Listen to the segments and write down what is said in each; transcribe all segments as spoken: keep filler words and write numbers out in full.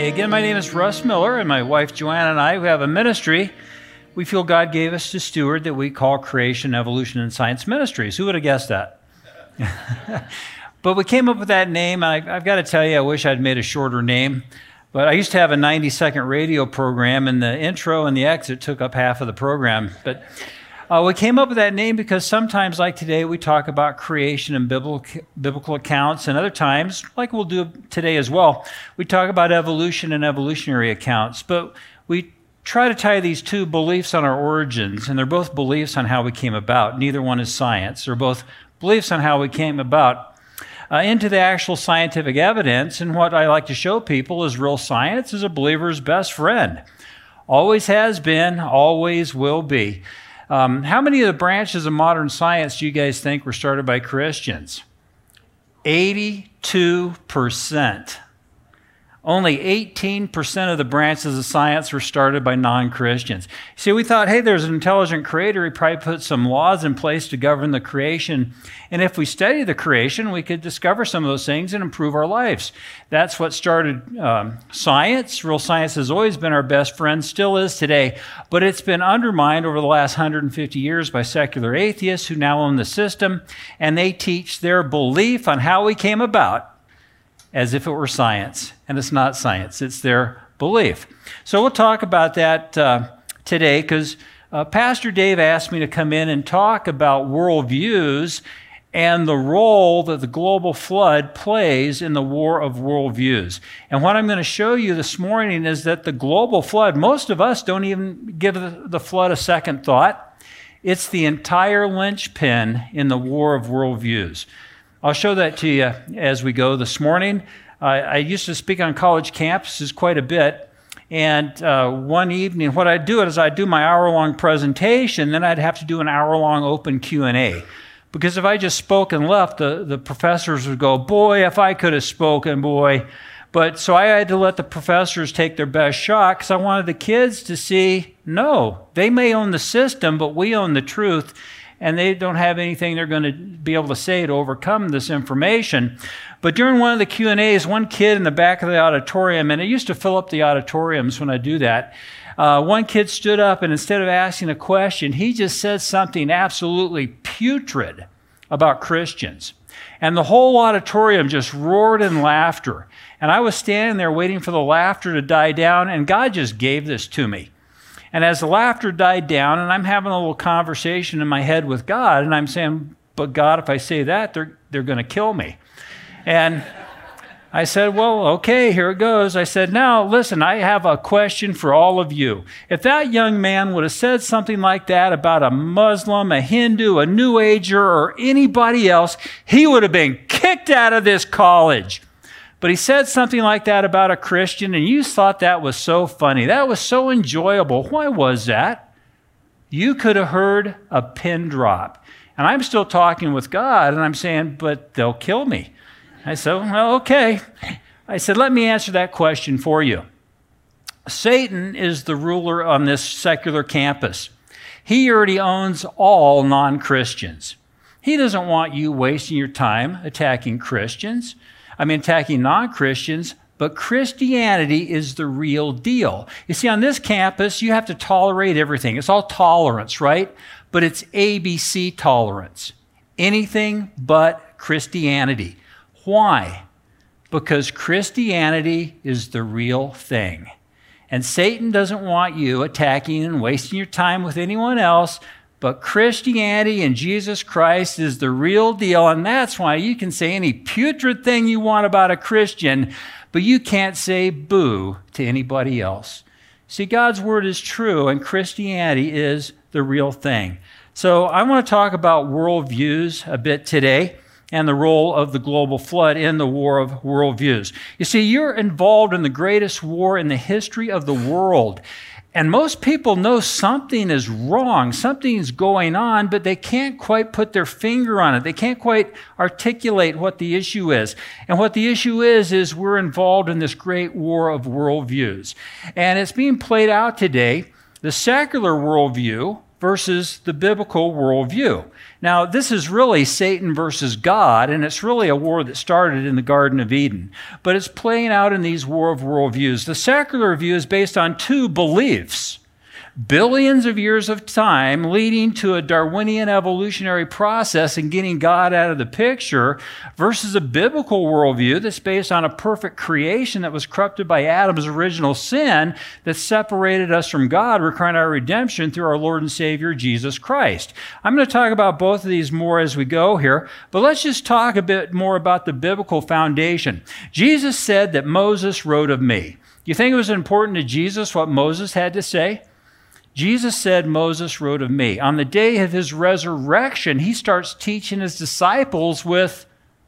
again, my name is Russ Miller, and my wife Joanna and I who have a ministry we feel God gave us to steward that we call Creation, Evolution, and Science Ministries. Who would have guessed that? But we came up with that name, and I, I've got to tell you, I wish I'd made a shorter name. But I used to have a ninety-second radio program, and the intro and the exit took up half of the program. But uh, we came up with that name because sometimes, like today, we talk about creation and biblical, biblical accounts, and other times, like we'll do today as well, we talk about evolution and evolutionary accounts. But we try to tie these two beliefs on our origins, and they're both beliefs on how we came about. Neither one is science. They're both beliefs on how we came about. Uh, into the actual scientific evidence, and what I like to show people is real science is a believer's best friend. Always has been, always will be. Um, how many of the branches of modern science do you guys think were started by Christians? eighty-two percent. Only eighteen percent of the branches of science were started by non-Christians. See, we thought, hey, there's an intelligent creator. He probably put some laws in place to govern the creation. And if we study the creation, we could discover some of those things and improve our lives. That's what started um, science. Real science has always been our best friend, still is today. But it's been undermined over the last one hundred fifty years by secular atheists who now own the system. And they teach their belief on how we came about as if it were science, and it's not science, it's their belief. So we'll talk about that uh, today, because uh, Pastor Dave asked me to come in and talk about worldviews and the role that the global flood plays in the war of worldviews. And what I'm going to show you this morning is that the global flood, most of us don't even give the, the flood a second thought. It's the entire linchpin in the war of worldviews. I'll show that to you as we go this morning. Uh, I used to speak on college campuses quite a bit, and uh, one evening, what I'd do is I'd do my hour-long presentation, then I'd have to do an hour-long open Q and A. Because if I just spoke and left, the, the professors would go, boy, if I could have spoken, boy. But so I had to let the professors take their best shot, because I wanted the kids to see, no, they may own the system, but we own the truth. And they don't have anything they're going to be able to say to overcome this information. But during one of the Q and A's, one kid in the back of the auditorium, and it used to fill up the auditoriums when I do that, uh, one kid stood up, and instead of asking a question, he just said something absolutely putrid about Christians. And the whole auditorium just roared in laughter. And I was standing there waiting for the laughter to die down, and God just gave this to me. And as the laughter died down, and I'm having a little conversation in my head with God, and I'm saying, but God, if I say that, they're, they're going to kill me. And I said, well, okay, here it goes. I said, now, listen, I have a question for all of you. If that young man would have said something like that about a Muslim, a Hindu, a New Ager, or anybody else, he would have been kicked out of this college. But he said something like that about a Christian, and you thought that was so funny. That was so enjoyable. Why was that? You could have heard a pin drop. And I'm still talking with God, and I'm saying, but they'll kill me. I said, well, okay. I said, let me answer that question for you. Satan is the ruler on this secular campus. He already owns all non-Christians. He doesn't want you wasting your time attacking Christians. I mean, attacking non-Christians, but Christianity is the real deal. You see, on this campus, you have to tolerate everything. It's all tolerance, right? But it's A B C tolerance. Anything but Christianity. Why? Because Christianity is the real thing. And Satan doesn't want you attacking and wasting your time with anyone else. But Christianity and Jesus Christ is the real deal, and that's why you can say any putrid thing you want about a Christian, but you can't say boo to anybody else. See, God's word is true, and Christianity is the real thing. So I want to talk about worldviews a bit today and the role of the global flood in the war of worldviews. You see, you're involved in the greatest war in the history of the world. And most people know something is wrong, something's going on, but they can't quite put their finger on it. They can't quite articulate what the issue is. And what the issue is, is we're involved in this great war of worldviews. And it's being played out today. The secular worldview versus the biblical worldview. Now, this is really Satan versus God, and it's really a war that started in the Garden of Eden. But it's playing out in these war of worldviews. The secular view is based on two beliefs. Billions of years of time leading to a Darwinian evolutionary process and getting God out of the picture versus a biblical worldview that's based on a perfect creation that was corrupted by Adam's original sin that separated us from God, requiring our redemption through our Lord and Savior, Jesus Christ. I'm going to talk about both of these more as we go here, but let's just talk a bit more about the biblical foundation. Jesus said that Moses wrote of me. Do you think it was important to Jesus what Moses had to say? Jesus said, Moses wrote of me. On the day of his resurrection, he starts teaching his disciples with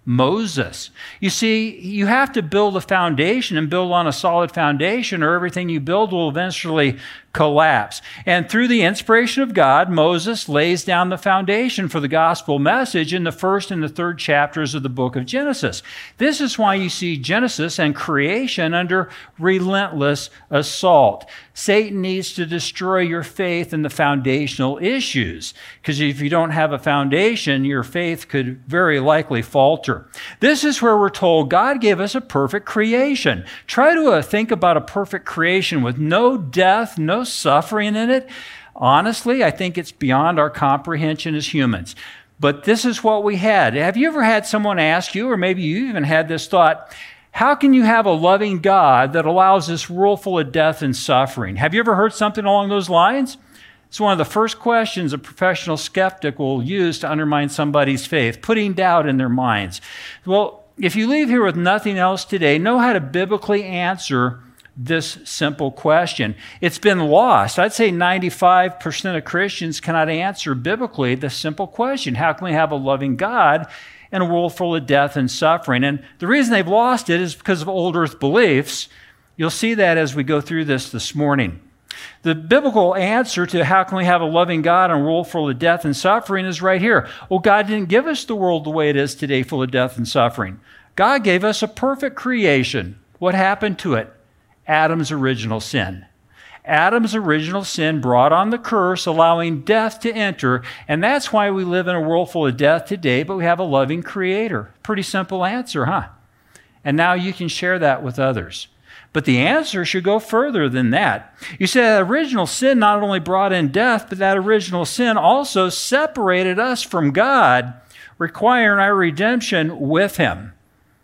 Moses. You see, you have to build a foundation and build on a solid foundation, or everything you build will eventually collapse. And through the inspiration of God, Moses lays down the foundation for the gospel message in the first and the third chapters of the book of Genesis. This is why you see Genesis and creation under relentless assault. Satan needs to destroy your faith in the foundational issues, because if you don't have a foundation, your faith could very likely falter. This is where we're told God gave us a perfect creation. Try to uh, think about a perfect creation with no death, no suffering in it. Honestly, I think it's beyond our comprehension as humans. But this is what we had. Have you ever had someone ask you, or maybe you even had this thought, how can you have a loving God that allows this world full of death and suffering? Have you ever heard something along those lines? It's one of the first questions a professional skeptic will use to undermine somebody's faith, putting doubt in their minds. Well, if you leave here with nothing else today, know how to biblically answer this simple question. It's been lost. I'd say ninety-five percent of Christians cannot answer biblically the simple question, how can we have a loving God in a world full of death and suffering? And the reason they've lost it is because of old earth beliefs. You'll see that as we go through this this morning. The biblical answer to how can we have a loving God in a world full of death and suffering is right here. Well, God didn't give us the world the way it is today, full of death and suffering. God gave us a perfect creation. What happened to it? Adam's original sin. Adam's original sin brought on the curse, allowing death to enter, and that's why we live in a world full of death today, but we have a loving Creator. Pretty simple answer, huh? And now you can share that with others. But the answer should go further than that. You see, that original sin not only brought in death, but that original sin also separated us from God, requiring our redemption with Him.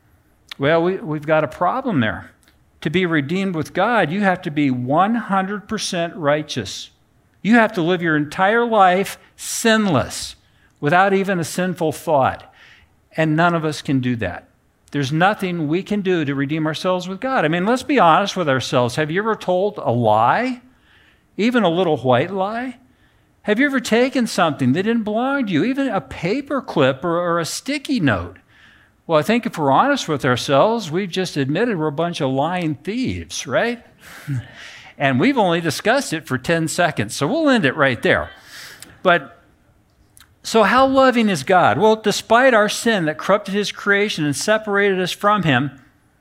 Well, we, we've got a problem there. To be redeemed with God, you have to be one hundred percent righteous. You have to live your entire life sinless, without even a sinful thought. And none of us can do that. There's nothing we can do to redeem ourselves with God. I mean, let's be honest with ourselves. Have you ever told a lie? Even a little white lie? Have you ever taken something that didn't belong to you? Even a paper clip or, or a sticky note? Well, I think if we're honest with ourselves, we've just admitted we're a bunch of lying thieves, right? And we've only discussed it for ten seconds, so we'll end it right there. But, so how loving is God? Well, despite our sin that corrupted His creation and separated us from Him,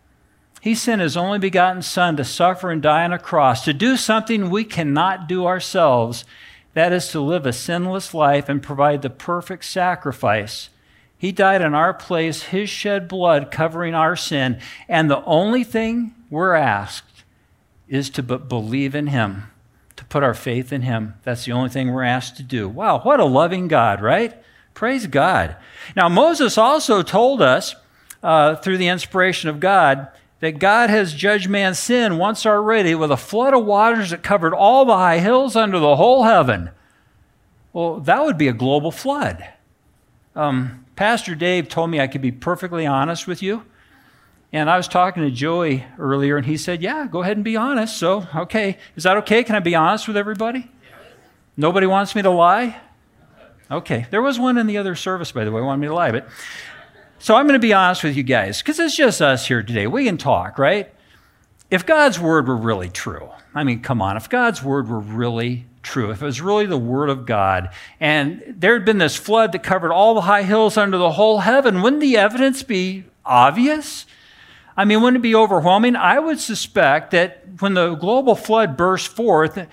He sent His only begotten Son to suffer and die on a cross, to do something we cannot do ourselves, that is to live a sinless life and provide the perfect sacrifice. He died in our place, His shed blood covering our sin, and the only thing we're asked is to b- believe in Him, to put our faith in Him. That's the only thing we're asked to do. Wow, what a loving God, right? Praise God. Now, Moses also told us, uh, through the inspiration of God, that God has judged man's sin once already with a flood of waters that covered all the high hills under the whole heaven. Well, that would be a global flood. Um... Pastor Dave told me I could be perfectly honest with you. And I was talking to Joey earlier, and he said, yeah, go ahead and be honest. So, okay. Is that okay? Can I be honest with everybody? Yeah. Nobody wants me to lie? Okay. There was one in the other service, by the way, who wanted me to lie. But so I'm going to be honest with you guys, because it's just us here today. We can talk, right? If God's word were really true, I mean, come on. If God's word were really true, if it was really the word of God, and there had been this flood that covered all the high hills under the whole heaven, wouldn't the evidence be obvious? I mean, wouldn't it be overwhelming? I would suspect that when the global flood burst forth,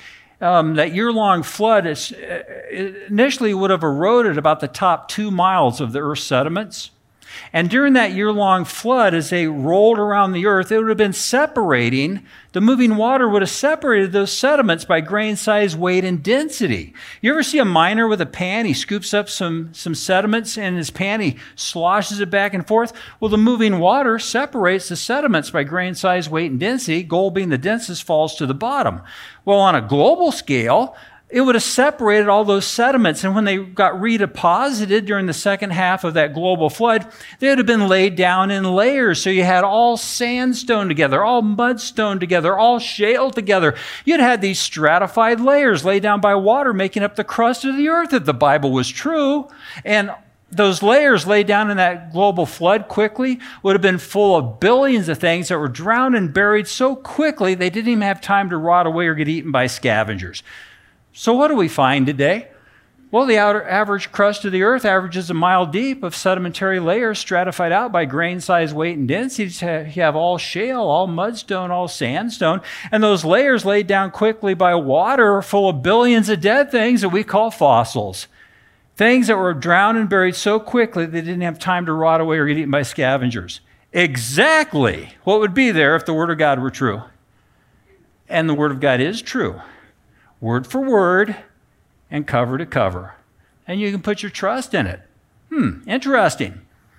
um, that year-long flood is, initially would have eroded about the top two miles of the Earth's sediments. And during that year-long flood, as they rolled around the earth, it would have been separating, the moving water would have separated those sediments by grain size, weight, and density. You ever see a miner with a pan? He scoops up some, some sediments in his pan, he sloshes it back and forth. Well, the moving water separates the sediments by grain size, weight, and density. Gold being the densest falls to the bottom. Well, on a global scale, it would have separated all those sediments. And when they got redeposited during the second half of that global flood, they would have been laid down in layers. So you had all sandstone together, all mudstone together, all shale together. You'd had these stratified layers laid down by water, making up the crust of the earth if the Bible was true. And those layers laid down in that global flood quickly would have been full of billions of things that were drowned and buried so quickly they didn't even have time to rot away or get eaten by scavengers. So what do we find today? Well, the outer average crust of the earth averages a mile deep of sedimentary layers stratified out by grain size, weight, and density. You have all shale, all mudstone, all sandstone. And those layers laid down quickly by water are full of billions of dead things that we call fossils. Things that were drowned and buried so quickly they didn't have time to rot away or get eaten by scavengers. Exactly what would be there if the Word of God were true. And the Word of God is true. Word for word and cover to cover. And you can put your trust in it. Hmm, interesting.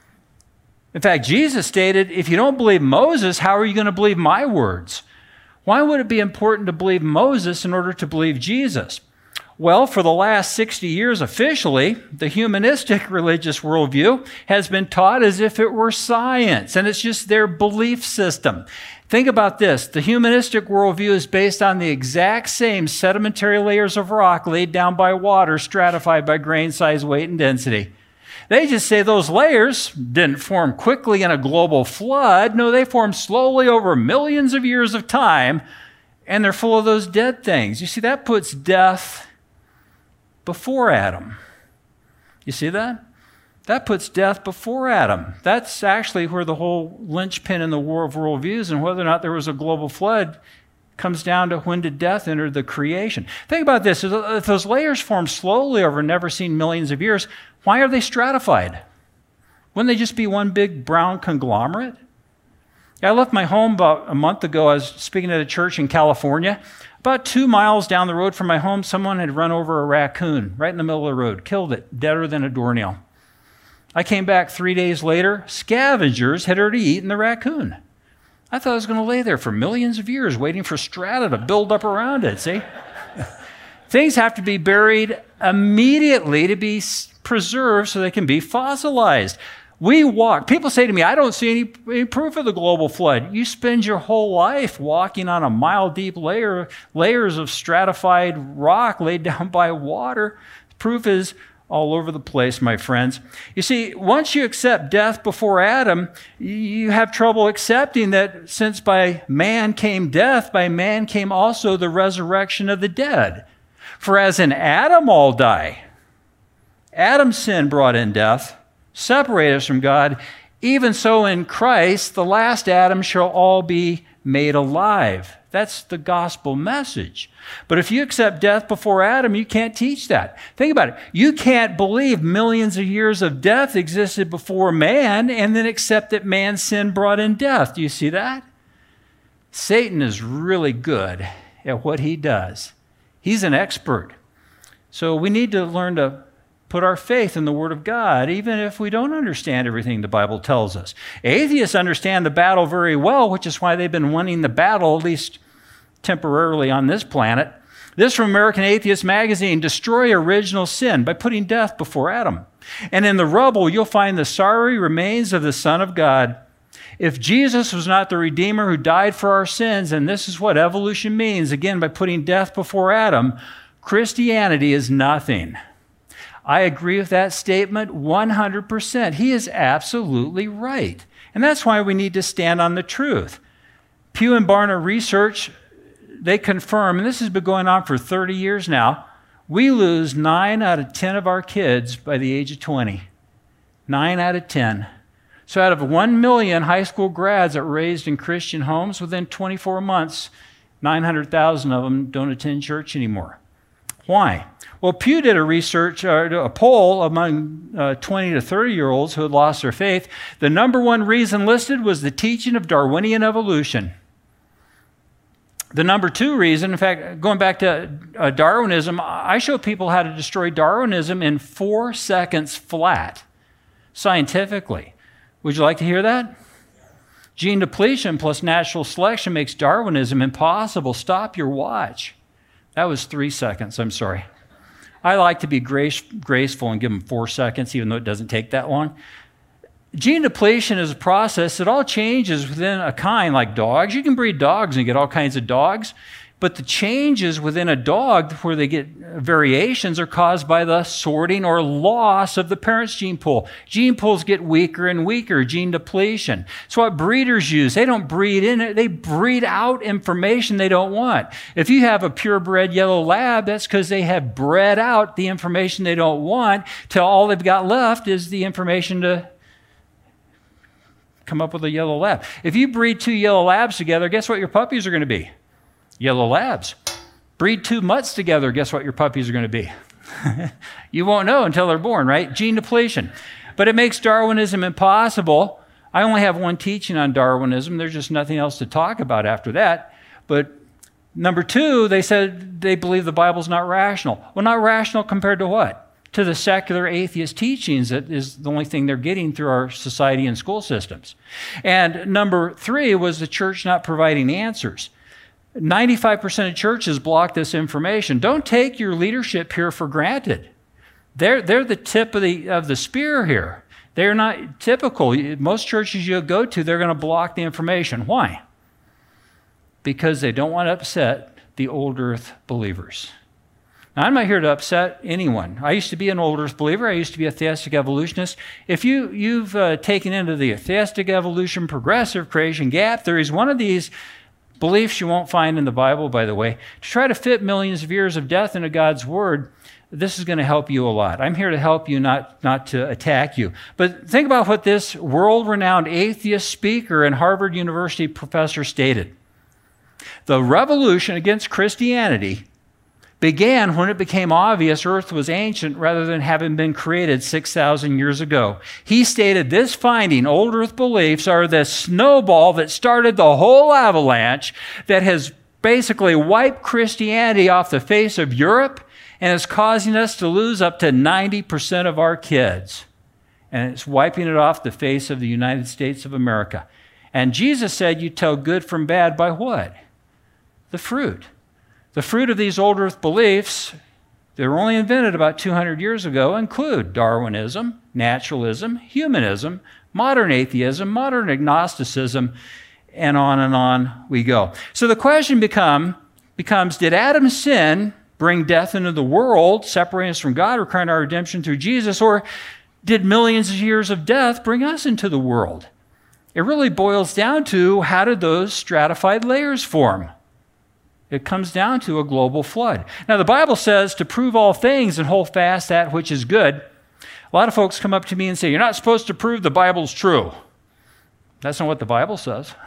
In fact, Jesus stated, if you don't believe Moses, how are you going to believe my words? Why would it be important to believe Moses in order to believe Jesus? Well, for the last sixty years officially, the humanistic religious worldview has been taught as if it were science, and it's just their belief system. Think about this. The humanistic worldview is based on the exact same sedimentary layers of rock laid down by water, stratified by grain size, weight, and density. They just say those layers didn't form quickly in a global flood. No, they formed slowly over millions of years of time, and they're full of those dead things. You see, that puts death before Adam. You see that? That puts death before Adam. That's actually where the whole linchpin in the war of worldviews and whether or not there was a global flood comes down to when did death enter the creation. Think about this. If those layers form slowly over never seen millions of years, why are they stratified? Wouldn't they just be one big brown conglomerate? I left my home about a month ago. I was speaking at a church in California. About two miles down the road from my home, someone had run over a raccoon right in the middle of the road, killed it, deader than a doornail. I came back three days later, scavengers had already eaten the raccoon. I thought it was going to lay there for millions of years waiting for strata to build up around it, see? Things have to be buried immediately to be preserved so they can be fossilized. We walk. People say to me, I don't see any, any proof of the global flood. You spend your whole life walking on a mile-deep layer, layers of stratified rock laid down by water. Proof is all over the place, my friends. You see, once you accept death before Adam, you have trouble accepting that since by man came death, by man came also the resurrection of the dead. For as in Adam all die, Adam's sin brought in death, separated us from God, even so in Christ, the last Adam shall all be made alive. That's the gospel message. But if you accept death before Adam, you can't teach that. Think about it. You can't believe millions of years of death existed before man and then accept that man's sin brought in death. Do you see that? Satan is really good at what he does. He's an expert. So we need to learn to put our faith in the Word of God, even if we don't understand everything the Bible tells us. Atheists understand the battle very well, which is why they've been winning the battle, at least temporarily on this planet. This from American Atheist Magazine, destroy original sin by putting death before Adam. And in the rubble, you'll find the sorry remains of the Son of God. If Jesus was not the Redeemer who died for our sins, and this is what evolution means, again, by putting death before Adam, Christianity is nothing. I agree with that statement one hundred percent. He is absolutely right. And that's why we need to stand on the truth. Pew and Barna Research, they confirm, and this has been going on for thirty years now, we lose nine out of ten of our kids by the age of twenty. nine out of ten. So out of one million high school grads that were raised in Christian homes, within twenty-four months, nine hundred thousand of them don't attend church anymore. Why? Well, Pew did a research, uh, a poll among uh, twenty to thirty-year-olds who had lost their faith. The number one reason listed was the teaching of Darwinian evolution. The number two reason, in fact, going back to uh, Darwinism, I show people how to destroy Darwinism in four seconds flat, scientifically. Would you like to hear that? Gene depletion plus natural selection makes Darwinism impossible. Stop your watch. That was three seconds, I'm sorry. I like to be grace, graceful and give them four seconds, even though it doesn't take that long. Gene depletion is a process that all changes within a kind, like dogs. You can breed dogs and get all kinds of dogs, but the changes within a dog where they get variations are caused by the sorting or loss of the parent's gene pool. Gene pools get weaker and weaker, gene depletion. It's what breeders use. They don't breed in it, they breed out information they don't want. If you have a purebred yellow lab, that's because they have bred out the information they don't want till all they've got left is the information to come up with a yellow lab. If you breed two yellow labs together, guess what your puppies are going to be? Yellow labs. Breed two mutts together, guess what your puppies are going to be? You won't know until they're born, right? Gene depletion. But it makes Darwinism impossible. I only have one teaching on Darwinism. There's just nothing else to talk about after that. But number two, they said they believe the Bible's not rational. Well, not rational compared to what? To the secular atheist teachings that is the only thing they're getting through our society and school systems. And number three was the church not providing answers. ninety-five percent of churches block this information. Don't take your leadership here for granted. They're, they're the tip of the, of the spear here. They're not typical. Most churches you go to, they're going to block the information. Why? Because they don't want to upset the old earth believers. Now, I'm not here to upset anyone. I used to be an old earth believer. I used to be a theistic evolutionist. If you, you've uh, taken into the theistic evolution, progressive creation, gap theories, one of these beliefs you won't find in the Bible, by the way, to try to fit millions of years of death into God's word, this is going to help you a lot. I'm here to help you, not, not to attack you. But think about what this world-renowned atheist speaker and Harvard University professor stated. The revolution against Christianity began when it became obvious Earth was ancient rather than having been created six thousand years ago. He stated this finding, old Earth beliefs, are the snowball that started the whole avalanche that has basically wiped Christianity off the face of Europe and is causing us to lose up to ninety percent of our kids. And it's wiping it off the face of the United States of America. And Jesus said you tell good from bad by what? The fruit. The fruit of these old earth beliefs, they were only invented about two hundred years ago, include Darwinism, naturalism, humanism, modern atheism, modern agnosticism, and on and on we go. So the question become, becomes, did Adam's sin bring death into the world, separating us from God, requiring our redemption through Jesus, or did millions of years of death bring us into the world? It really boils down to, how did those stratified layers form? It comes down to a global flood. Now, the Bible says to prove all things and hold fast that which is good. A lot of folks come up to me and say, you're not supposed to prove the Bible's true. That's not what the Bible says.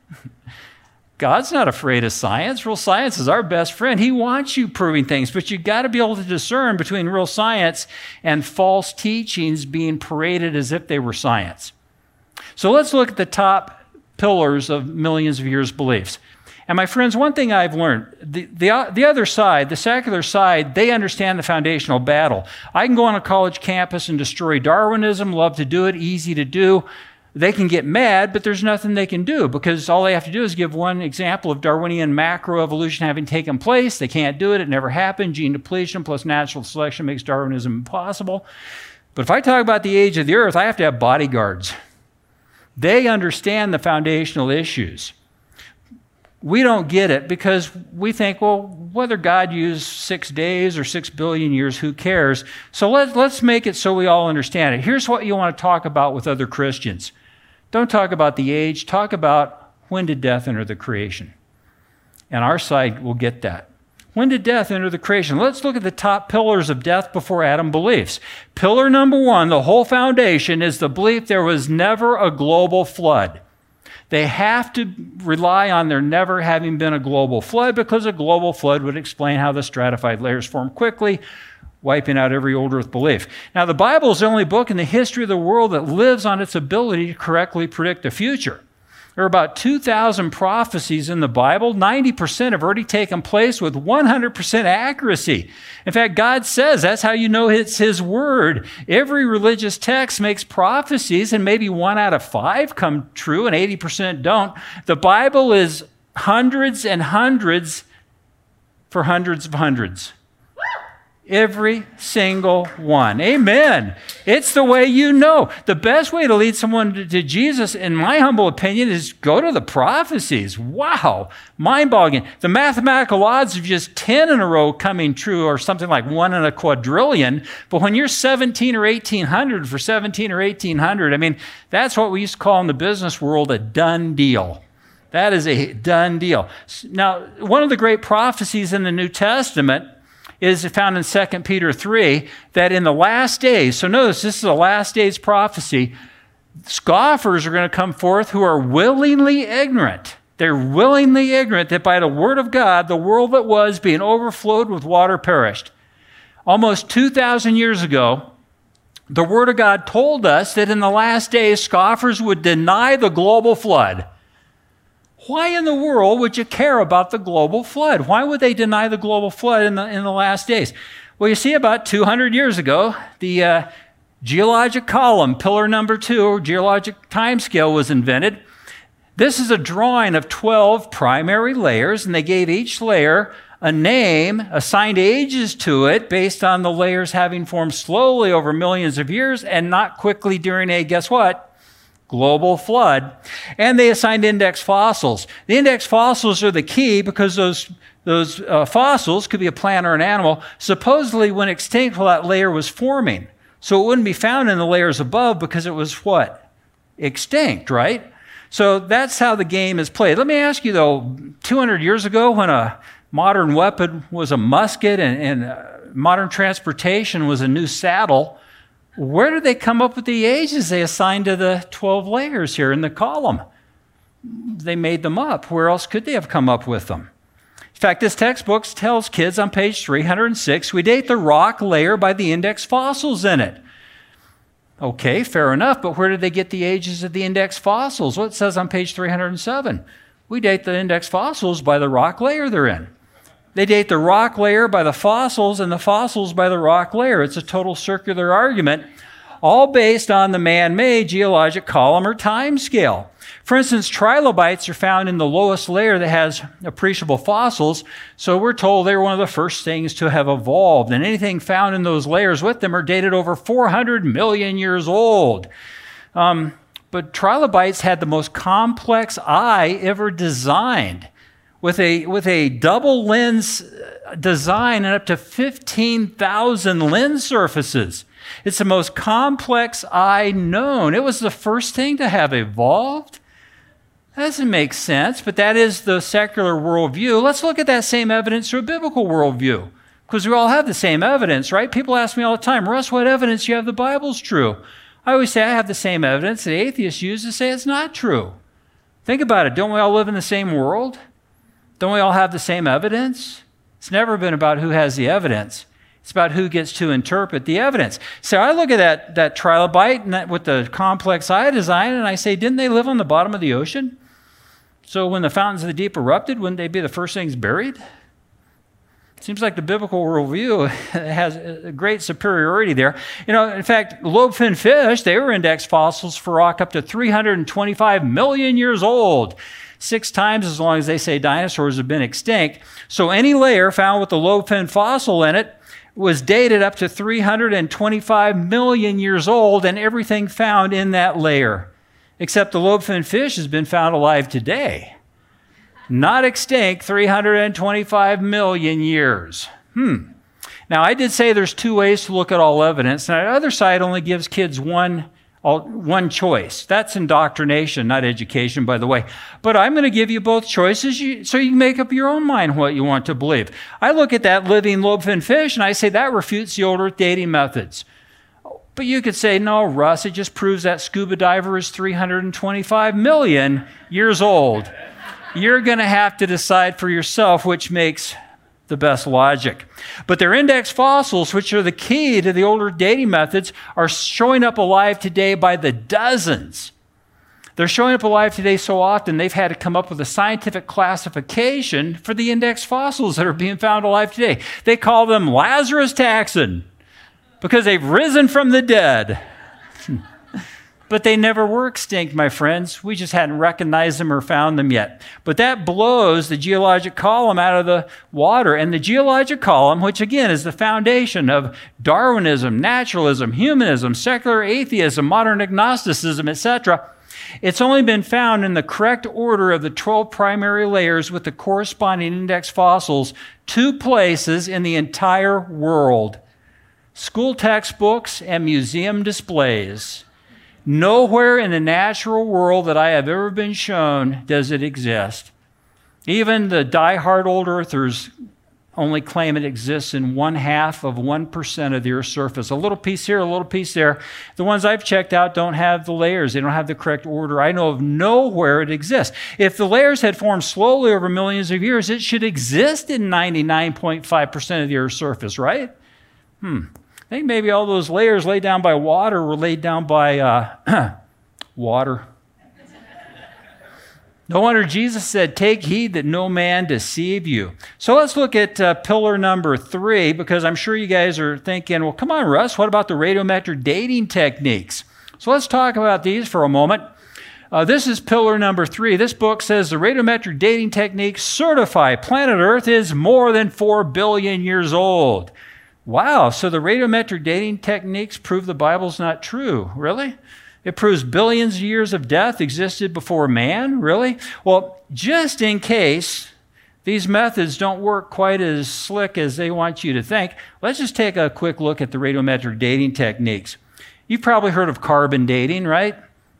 God's not afraid of science. Real science is our best friend. He wants you proving things, but you've got to be able to discern between real science and false teachings being paraded as if they were science. So let's look at the top pillars of millions of years beliefs. And my friends, one thing I've learned, the, the, the other side, the secular side, they understand the foundational battle. I can go on a college campus and destroy Darwinism, love to do it, easy to do. They can get mad, but there's nothing they can do because all they have to do is give one example of Darwinian macroevolution having taken place. They can't do it. It never happened. Gene depletion plus natural selection makes Darwinism impossible. But if I talk about the age of the earth, I have to have bodyguards. They understand the foundational issues. We don't get it because we think, well, whether God used six days or six billion years, who cares? So let, let's make it so we all understand it. Here's what you want to talk about with other Christians. Don't talk about the age. Talk about when did death enter the creation. And our side will get that. When did death enter the creation? Let's look at the top pillars of death before Adam beliefs. Pillar number one, the whole foundation, is the belief there was never a global flood. They have to rely on there never having been a global flood, because a global flood would explain how the stratified layers form quickly, wiping out every old earth belief. Now, the Bible is the only book in the history of the world that lives on its ability to correctly predict the future. There are about two thousand prophecies in the Bible. ninety percent have already taken place with one hundred percent accuracy. In fact, God says that's how you know it's His Word. Every religious text makes prophecies, and maybe one out of five come true and eighty percent don't. The Bible is hundreds and hundreds for hundreds of hundreds. Every single one. Amen. It's the way you know. The best way to lead someone to, to Jesus, in my humble opinion, is go to the prophecies. Wow. Mind-boggling. The mathematical odds of just ten in a row coming true are something like one in a quadrillion. But when you're seventeen or eighteen hundred for seventeen or eighteen hundred, I mean, that's what we used to call in the business world a done deal. That is a done deal. Now, one of the great prophecies in the New Testament is found in Second Peter three, that in the last days, so notice this is a last days prophecy, scoffers are going to come forth who are willingly ignorant. They're willingly ignorant that by the word of God, the world that was being overflowed with water perished. Almost two thousand years ago, the word of God told us that in the last days, scoffers would deny the global flood. Why in the world would you care about the global flood? Why would they deny the global flood in the, in the last days? Well, you see, about two hundred years ago, the uh, geologic column, pillar number two, or geologic timescale was invented. This is a drawing of twelve primary layers, and they gave each layer a name, assigned ages to it based on the layers having formed slowly over millions of years and not quickly during a, guess what? Global flood. And they assigned index fossils. The index fossils are the key because those, those uh, fossils could be a plant or an animal, supposedly went extinct while that layer was forming. So it wouldn't be found in the layers above because it was what? Extinct, right? So that's how the game is played. Let me ask you though, two hundred years ago when a modern weapon was a musket and, and uh, modern transportation was a new saddle, where did they come up with the ages they assigned to the twelve layers here in the column? They made them up. Where else could they have come up with them? In fact, this textbook tells kids on page three hundred six, we date the rock layer by the index fossils in it. Okay, fair enough, but where did they get the ages of the index fossils? Well, it says on page three hundred seven, we date the index fossils by the rock layer they're in. They date the rock layer by the fossils and the fossils by the rock layer. It's a total circular argument, all based on the man-made geologic column or time scale. For instance, trilobites are found in the lowest layer that has appreciable fossils, so we're told they were one of the first things to have evolved, and anything found in those layers with them are dated over four hundred million years old. Um, but trilobites had the most complex eye ever designed, with a, with a double lens design and up to fifteen thousand lens surfaces. It's the most complex eye known. It was the first thing to have evolved. That doesn't make sense, but that is the secular worldview. Let's look at that same evidence through a biblical worldview, because we all have the same evidence, right? People ask me all the time, Russ, what evidence do you have the Bible's true? I always say I have the same evidence that atheists use to say it's not true. Think about it. Don't we all live in the same world? Don't we all have the same evidence? It's never been about who has the evidence. It's about who gets to interpret the evidence. So I look at that, that trilobite and that, with the complex eye design, and I say, didn't they live on the bottom of the ocean? So when the fountains of the deep erupted, wouldn't they be the first things buried? It seems like the biblical worldview has a great superiority there. You know, in fact, lobe-finned fish, they were index fossils for rock up to three hundred twenty-five million years old. Six times as long as they say dinosaurs have been extinct. So any layer found with the lobe-finned fossil in it was dated up to three hundred twenty-five million years old, and everything found in that layer, except the lobe-finned fish, has been found alive today. Not extinct, three hundred twenty-five million years. Hmm. Now, I did say there's two ways to look at all evidence. Now, the other side only gives kids one All, one choice. That's indoctrination, not education, by the way. But I'm going to give you both choices you, so you can make up your own mind what you want to believe. I look at that living lobe-finned fish and I say that refutes the old earth dating methods. But you could say, no, Russ, it just proves that scuba diver is three hundred twenty-five million years old. You're going to have to decide for yourself which makes the best logic. But their index fossils, which are the key to the older dating methods, are showing up alive today by the dozens. They're showing up alive today so often they've had to come up with a scientific classification for the index fossils that are being found alive today. They call them Lazarus taxon because they've risen from the dead. But they never were extinct, my friends. We just hadn't recognized them or found them yet. But that blows the geologic column out of the water. And the geologic column, which again is the foundation of Darwinism, naturalism, humanism, secular atheism, modern agnosticism, et cetera, it's only been found in the correct order of the twelve primary layers with the corresponding index fossils, two places in the entire world: school textbooks and museum displays. Nowhere in the natural world that I have ever been shown does it exist. Even the die-hard old earthers only claim it exists in one half of one percent of the Earth's surface. A little piece here, a little piece there. The ones I've checked out don't have the layers. They don't have the correct order. I know of nowhere it exists. If the layers had formed slowly over millions of years, it should exist in ninety-nine point five percent of the Earth's surface, right? Hmm. I think maybe all those layers laid down by water were laid down by uh, water. No wonder Jesus said, take heed that no man deceive you. So let's look at uh, pillar number three, because I'm sure you guys are thinking, well, come on, Russ, what about the radiometric dating techniques? So let's talk about these for a moment. Uh, this is pillar number three. This book says the radiometric dating techniques certify planet Earth is more than four billion years old. Wow, so the radiometric dating techniques prove the Bible's not true. Really? It proves billions of years of death existed before man? Really? Well, just in case these methods don't work quite as slick as they want you to think, let's just take a quick look at the radiometric dating techniques. You've probably heard of carbon dating, right?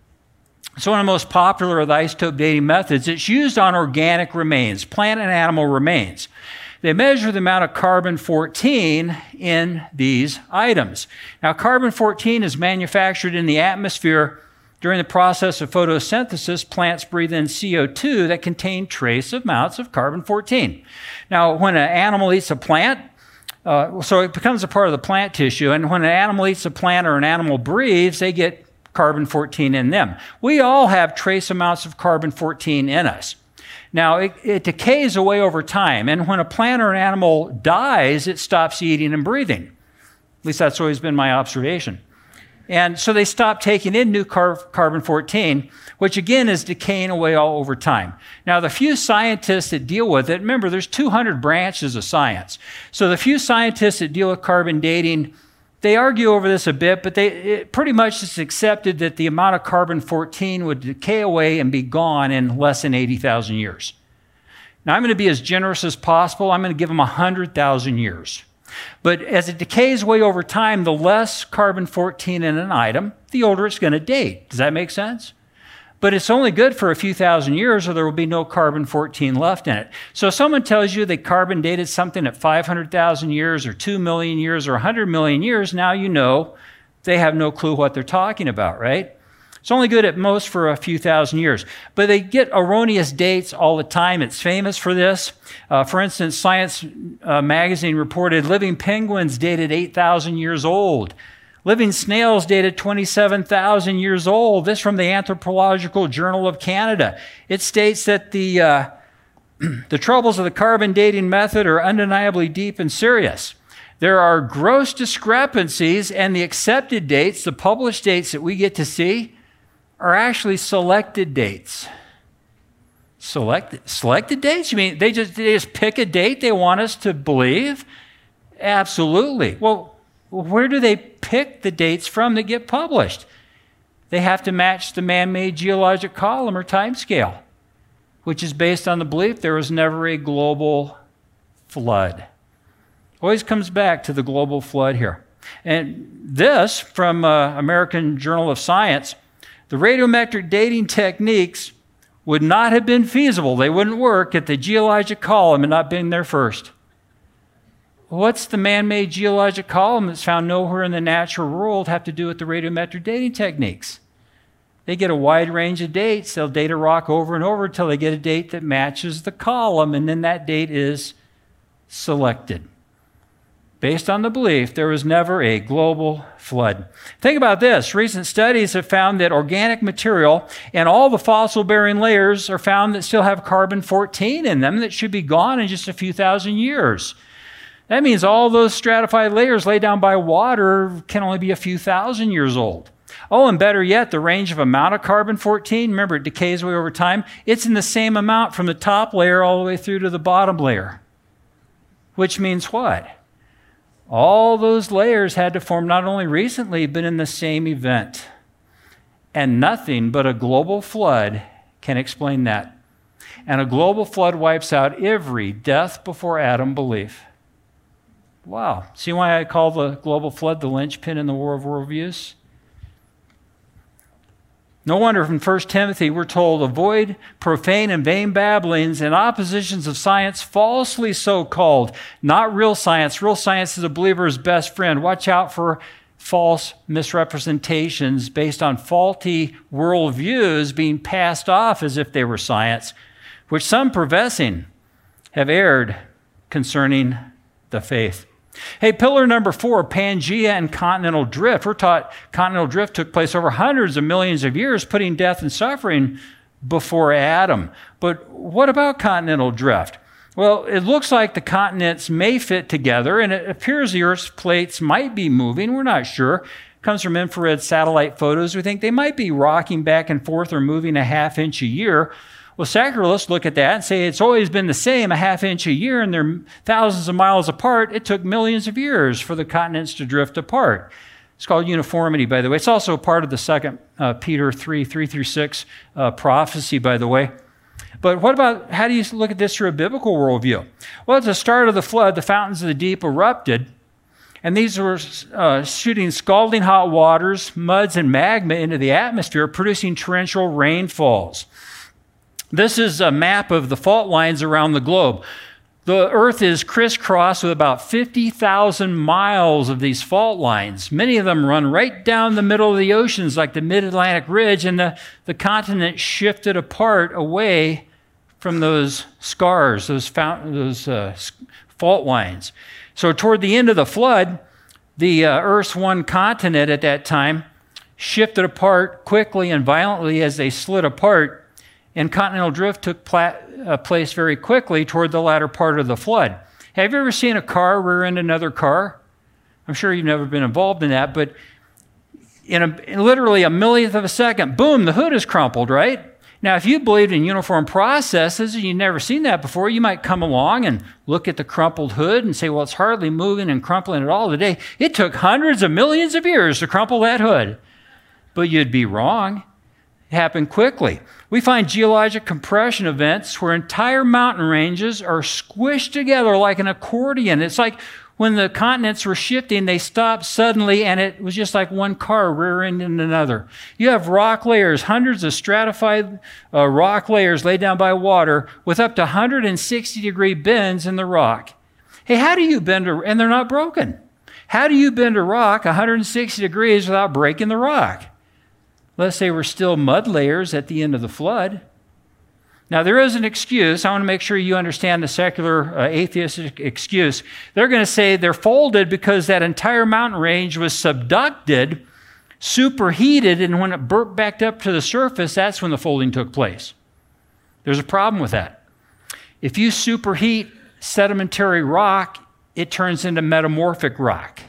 It's one of the most popular of the isotope dating methods. It's used on organic remains, plant and animal remains. They measure the amount of carbon fourteen in these items. Now, carbon fourteen is manufactured in the atmosphere during the process of photosynthesis. Plants breathe in C O two that contain trace amounts of carbon fourteen. Now, when an animal eats a plant, uh, so it becomes a part of the plant tissue, and when an animal eats a plant or an animal breathes, they get carbon fourteen in them. We all have trace amounts of carbon fourteen in us. Now, it, it decays away over time, and when a plant or an animal dies, it stops eating and breathing. At least that's always been my observation. And so they stop taking in new car- carbon fourteen, which again is decaying away all over time. Now, the few scientists that deal with it, remember, there's two hundred branches of science. So the few scientists that deal with carbon dating, they argue over this a bit, but they it pretty much is accepted that the amount of carbon fourteen would decay away and be gone in less than eighty thousand years. Now, I'm going to be as generous as possible. I'm going to give them one hundred thousand years. But as it decays away over time, the less carbon fourteen in an item, the older it's going to date. Does that make sense? But it's only good for a few thousand years or there will be no carbon fourteen left in it. So if someone tells you they carbon dated something at five hundred thousand years or two million years or one hundred million years, now you know they have no clue what they're talking about, right? It's only good at most for a few thousand years. But they get erroneous dates all the time. It's famous for this. Uh, for instance, Science uh, magazine reported living penguins dated eight thousand years old. Living snails dated twenty-seven thousand years old. This from the Anthropological Journal of Canada. It states that the, uh, the troubles of the carbon dating method are undeniably deep and serious. There are gross discrepancies, and the accepted dates, the published dates that we get to see, are actually selected dates. Selected, selected dates? You mean they just, they just pick a date they want us to believe? Absolutely. Well, where do they pick the dates from that get published? They have to match the man-made geologic column or timescale, which is based on the belief there was never a global flood. Always comes back to the global flood here. And this, from uh, American Journal of Science, the radiometric dating techniques would not have been feasible. They wouldn't work if the geologic column had not been there first. what's the man-made geologic column that's found nowhere in the natural world have to do with the radiometric dating techniques? They get a wide range of dates. They'll date a rock over and over until they get a date that matches the column, and then that date is selected based on the belief there was never a global flood. Think about this. Recent studies have found that organic material and all the fossil-bearing layers are found that still have carbon fourteen in them that should be gone in just a few thousand years. That means all those stratified layers laid down by water can only be a few thousand years old. Oh, and better yet, the range of amount of carbon fourteen, remember it decays away over time, it's in the same amount from the top layer all the way through to the bottom layer. Which means what? All those layers had to form not only recently, but in the same event. And nothing but a global flood can explain that. And a global flood wipes out every death before Adam belief. Wow. See why I call the global flood the linchpin in the War of Worldviews? No wonder from First Timothy we're told, avoid profane and vain babblings and oppositions of science, falsely so called. Not real science. Real science is a believer's best friend. Watch out for false misrepresentations based on faulty worldviews being passed off as if they were science, which some professing have erred concerning the faith. Hey, pillar number four, Pangea and continental drift. We're taught continental drift took place over hundreds of millions of years, putting death and suffering before Adam. But what about continental drift? Well, it looks like the continents may fit together, and it appears the Earth's plates might be moving. We're not sure. It comes from infrared satellite photos. We think they might be rocking back and forth or moving a half inch a year. Well, secularists look at that and say it's always been the same, a half inch a year, and they're thousands of miles apart. It took millions of years for the continents to drift apart. It's called uniformity, by the way. It's also part of the second uh, Peter three, three through six uh, prophecy, by the way. But what about, how do you look at this through a biblical worldview? Well, at the start of the flood, the fountains of the deep erupted, and these were uh, shooting scalding hot waters, muds, and magma into the atmosphere, producing torrential rainfalls. This is a map of the fault lines around the globe. The Earth is crisscrossed with about fifty thousand miles of these fault lines. Many of them run right down the middle of the oceans like the Mid-Atlantic Ridge, and the, the continent shifted apart away from those scars, those, fountain, those uh, fault lines. So toward the end of the flood, the uh, Earth's one continent at that time shifted apart quickly and violently as they slid apart, and continental drift took pla- uh, place very quickly toward the latter part of the flood. Have you ever seen a car rear end another car? I'm sure you've never been involved in that, but in, a, in literally a millionth of a second, boom, the hood is crumpled, right? Now, if you believed in uniform processes and you've never seen that before, you might come along and look at the crumpled hood and say, well, it's hardly moving and crumpling at all today. It took hundreds of millions of years to crumple that hood. But you'd be wrong. It happened quickly. We find geologic compression events where entire mountain ranges are squished together like an accordion. It's like when the continents were shifting, they stopped suddenly, and it was just like one car rear-ending another. You have rock layers, hundreds of stratified uh, rock layers laid down by water with up to one hundred sixty degree bends in the rock. Hey, how do you bend a, and they're not broken. How do you bend a rock one hundred sixty degrees without breaking the rock? Let's say we're still mud layers at the end of the flood. Now, there is an excuse. I want to make sure you understand the secular uh, atheistic excuse. They're going to say they're folded because that entire mountain range was subducted, superheated, and when it burnt back up to the surface, that's when the folding took place. There's a problem with that. If you superheat sedimentary rock, it turns into metamorphic rock.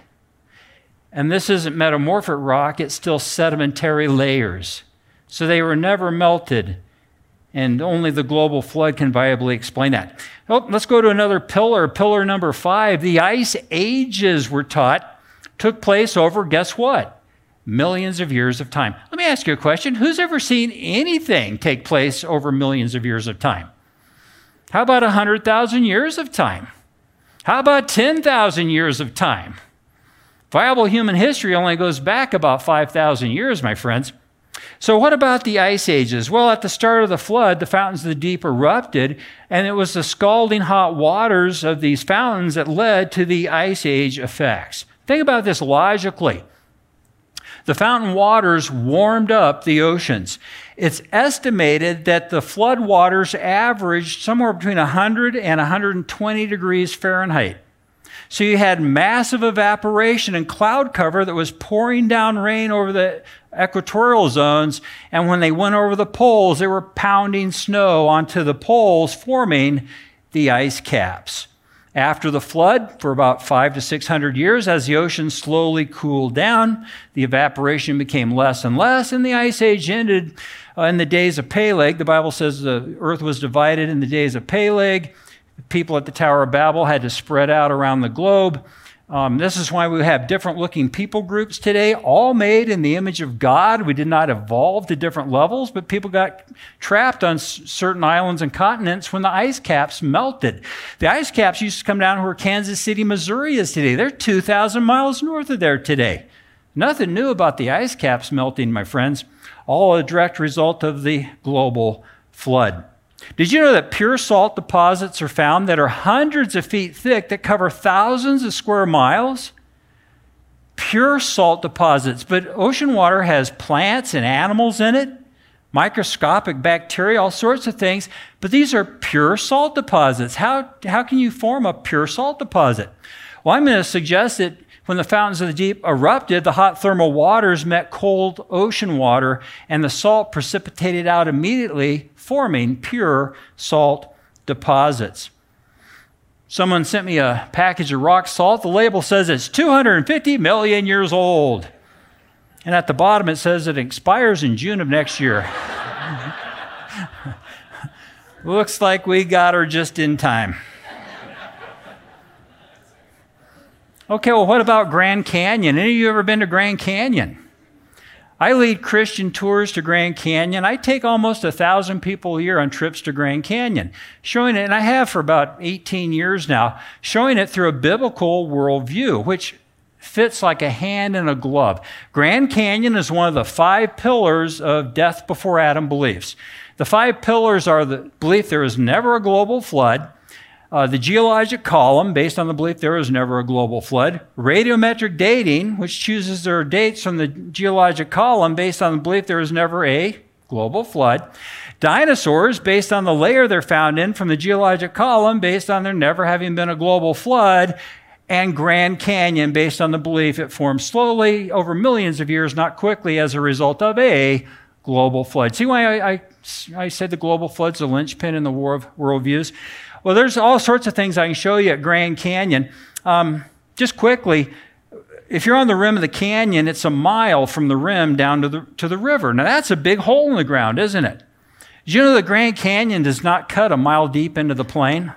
And this isn't metamorphic rock, it's still sedimentary layers. So they were never melted, and only the global flood can viably explain that. Oh, let's go to another pillar, pillar number five. The ice ages, we're taught, took place over, guess what? Millions of years of time. Let me ask you a question. Who's ever seen anything take place over millions of years of time? How about one hundred thousand years of time? How about ten thousand years of time? Viable human history only goes back about five thousand years, my friends. So what about the ice ages? Well, at the start of the flood, the fountains of the deep erupted, and it was the scalding hot waters of these fountains that led to the ice age effects. Think about this logically. The fountain waters warmed up the oceans. It's estimated that the flood waters averaged somewhere between one hundred and one hundred twenty degrees Fahrenheit. So you had massive evaporation and cloud cover that was pouring down rain over the equatorial zones, and when they went over the poles, they were pounding snow onto the poles, forming the ice caps. After the flood, for about five to six hundred years, as the ocean slowly cooled down, the evaporation became less and less, and the ice age ended uh, in the days of Peleg. The Bible says the earth was divided in the days of Peleg. People at the Tower of Babel had to spread out around the globe. Um, this is why we have different looking people groups today, all made in the image of God. We did not evolve to different levels, but people got trapped on s- certain islands and continents when the ice caps melted. The ice caps used to come down where Kansas City, Missouri is today. They're two thousand miles north of there today. Nothing new about the ice caps melting, my friends. All a direct result of the global flood. Did you know that pure salt deposits are found that are hundreds of feet thick that cover thousands of square miles? Pure salt deposits, but ocean water has plants and animals in it, microscopic bacteria, all sorts of things, but these are pure salt deposits. How, how can you form a pure salt deposit? Well, I'm going to suggest that when the fountains of the deep erupted, the hot thermal waters met cold ocean water, and the salt precipitated out immediately, forming pure salt deposits. Someone sent me a package of rock salt. The label says it's two hundred fifty million years old. And at the bottom it says it expires in June of next year. Looks like we got her just in time. Okay, well, what about Grand Canyon? Any of you ever been to Grand Canyon? I lead Christian tours to Grand Canyon. I take almost a thousand people a year on trips to Grand Canyon, showing it, and I have for about eighteen years now, showing it through a biblical worldview, which fits like a hand in a glove. Grand Canyon is one of the five pillars of death before Adam beliefs. The five pillars are the belief there was never a global flood, Uh, the geologic column, based on the belief there was never a global flood. Radiometric dating, which chooses their dates from the geologic column based on the belief there was never a global flood. Dinosaurs, based on the layer they're found in from the geologic column, based on there never having been a global flood. And Grand Canyon, based on the belief it formed slowly over millions of years, not quickly, as a result of a global flood. See why I, I, I said the global flood's a linchpin in the war of worldviews? Well, there's all sorts of things I can show you at Grand Canyon. Um, just quickly, if you're on the rim of the canyon, it's a mile from the rim down to the, to the river. Now, that's a big hole in the ground, isn't it? Did you know the Grand Canyon does not cut a mile deep into the plain?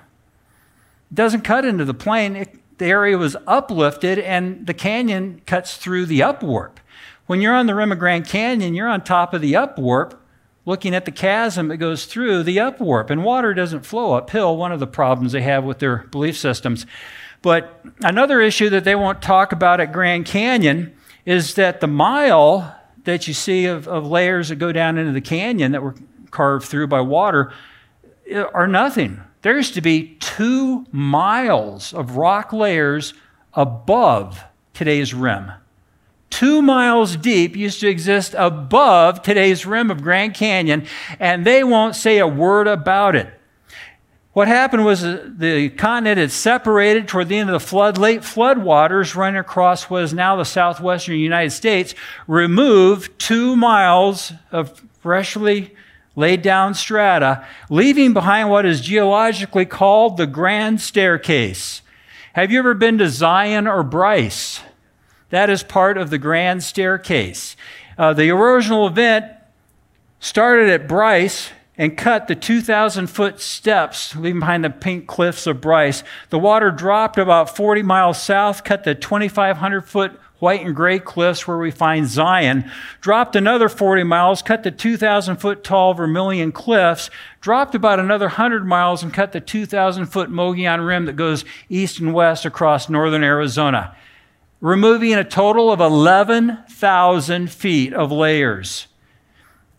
It doesn't cut into the plain. It, the area was uplifted, and the canyon cuts through the upwarp. When you're on the rim of Grand Canyon, you're on top of the upwarp, looking at the chasm that goes through the upwarp, and water doesn't flow uphill, one of the problems they have with their belief systems. But another issue that they won't talk about at Grand Canyon is that the mile that you see of, of layers that go down into the canyon that were carved through by water are nothing. There used to be two miles of rock layers above today's rim. Two miles deep used to exist above today's rim of Grand Canyon, and they won't say a word about it. What happened was the continent had separated toward the end of the flood. Late flood waters running across what is now the southwestern United States removed two miles of freshly laid down strata, leaving behind what is geologically called the Grand Staircase. Have you ever been to Zion or Bryce? That is part of the Grand Staircase. Uh, the erosional event started at Bryce and cut the two thousand foot steps, leaving behind the pink cliffs of Bryce. The water dropped about forty miles south, cut the twenty-five hundred foot white and gray cliffs where we find Zion, dropped another forty miles, cut the two thousand foot tall Vermilion cliffs, dropped about another one hundred miles and cut the two thousand foot Mogollon Rim that goes east and west across northern Arizona, removing a total of eleven thousand feet of layers.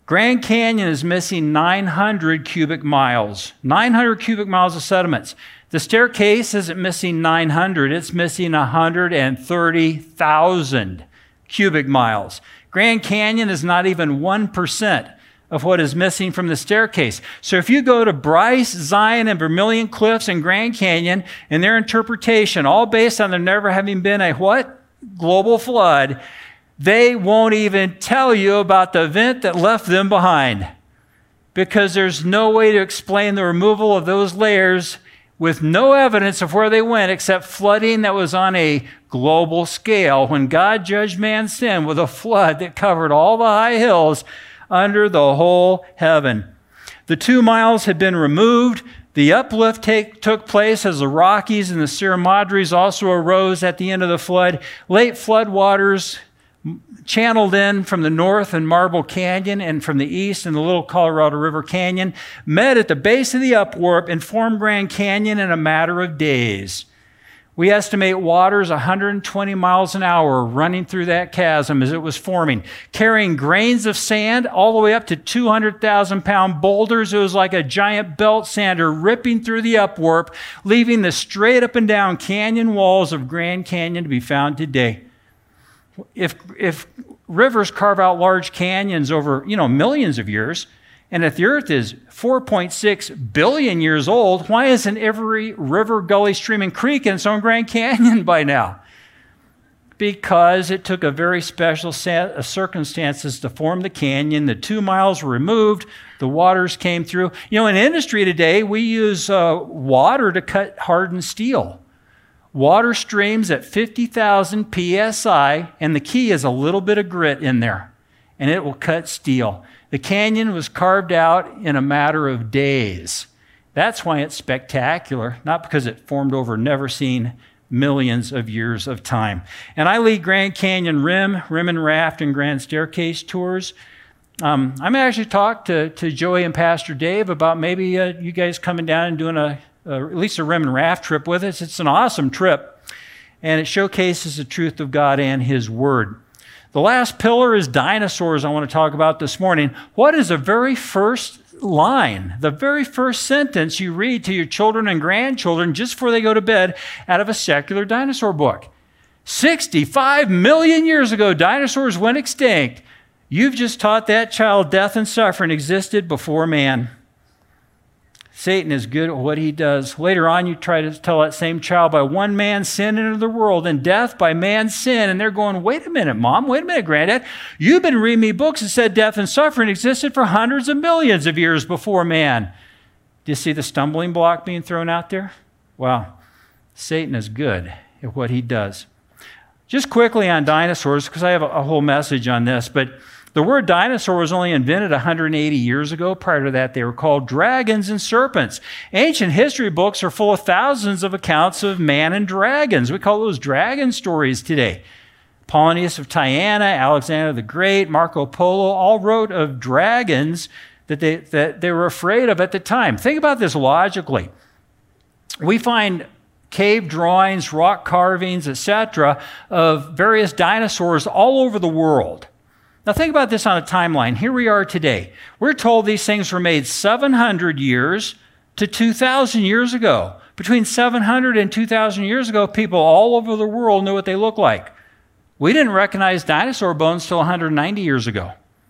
Grand Canyon is missing nine hundred cubic miles, nine hundred cubic miles of sediments. The staircase isn't missing nine hundred, it's missing one hundred thirty thousand cubic miles. Grand Canyon is not even one percent of what is missing from the staircase. So if you go to Bryce, Zion, and Vermilion Cliffs and Grand Canyon, and their interpretation, all based on there never having been a what? Global flood, they won't even tell you about the event that left them behind, because there's no way to explain the removal of those layers with no evidence of where they went except flooding that was on a global scale when God judged man's sin with a flood that covered all the high hills under the whole heaven. The two miles had been removed. The uplift take, took place as the Rockies and the Sierra Madres also arose at the end of the flood. Late flood waters channeled in from the north in Marble Canyon and from the east in the Little Colorado River Canyon, met at the base of the upwarp and formed Grand Canyon in a matter of days. We estimate waters one hundred twenty miles an hour running through that chasm as it was forming, carrying grains of sand all the way up to two hundred thousand pound boulders. It was like a giant belt sander ripping through the upwarp, leaving the straight up and down canyon walls of Grand Canyon to be found today. If, if rivers carve out large canyons over, you know, millions of years, and if the earth is four point six billion years old, why isn't every river, gully, stream, and creek in its own Grand Canyon by now? Because it took a very special set of circumstances to form the canyon. The two miles were removed. The waters came through. You know, in industry today, we use uh, water to cut hardened steel. Water streams at fifty thousand P S I, and the key is a little bit of grit in there, and it will cut steel. The canyon was carved out in a matter of days. That's why it's spectacular, not because it formed over never-seen millions of years of time. And I lead Grand Canyon Rim, Rim and Raft, and Grand Staircase tours. Um, I'm actually talked to, to Joey and Pastor Dave about maybe uh, you guys coming down and doing a, a at least a Rim and Raft trip with us. It's an awesome trip, and it showcases the truth of God and His Word. The last pillar is dinosaurs I want to talk about this morning. What is the very first line, the very first sentence you read to your children and grandchildren just before they go to bed out of a secular dinosaur book? sixty-five million years ago, dinosaurs went extinct. You've just taught that child death and suffering existed before man. Satan is good at what he does. Later on, you try to tell that same child, by one man's sin entered the world, and death by man's sin. And they're going, wait a minute, Mom, wait a minute, Granddad. You've been reading me books that said death and suffering existed for hundreds of millions of years before man. Do you see the stumbling block being thrown out there? Wow, Satan is good at what he does. Just quickly on dinosaurs, because I have a, a whole message on this, but the word dinosaur was only invented one hundred eighty years ago. Prior to that, they were called dragons and serpents. Ancient history books are full of thousands of accounts of man and dragons. We call those dragon stories today. Polonius of Tyana, Alexander the Great, Marco Polo all wrote of dragons that they, that they were afraid of at the time. Think about this logically. We find cave drawings, rock carvings, et cetera, of various dinosaurs all over the world. Now think about this on a timeline. Here we are today. We're told these things were made seven hundred years to two thousand years ago. Between seven hundred and two thousand years ago, people all over the world knew what they looked like. We didn't recognize dinosaur bones till one hundred ninety years ago.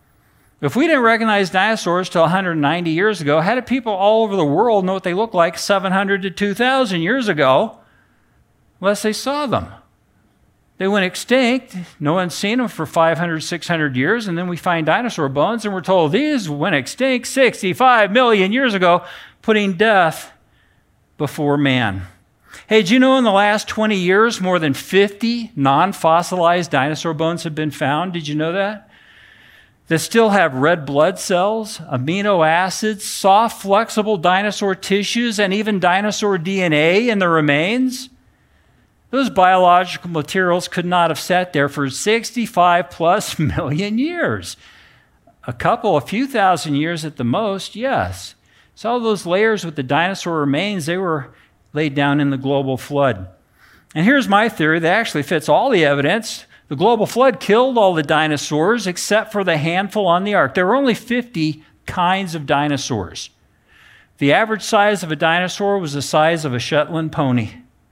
If we didn't recognize dinosaurs till one hundred ninety years ago, how did people all over the world know what they looked like seven hundred to two thousand years ago unless they saw them? They went extinct. No one's seen them for five hundred, six hundred years, and then we find dinosaur bones, and we're told these went extinct sixty-five million years ago, putting death before man. Hey, did you know in the last twenty years, more than fifty non-fossilized dinosaur bones have been found? Did you know that? That still have red blood cells, amino acids, soft, flexible dinosaur tissues, and even dinosaur D N A in the remains. Those biological materials could not have sat there for sixty-five plus million years. A couple, a few thousand years at the most, yes. So all those layers with the dinosaur remains, they were laid down in the global flood. And here's my theory that actually fits all the evidence The global flood killed all the dinosaurs except for the handful on the ark. There were only fifty kinds of dinosaurs. The average size of a dinosaur was the size of a Shetland pony.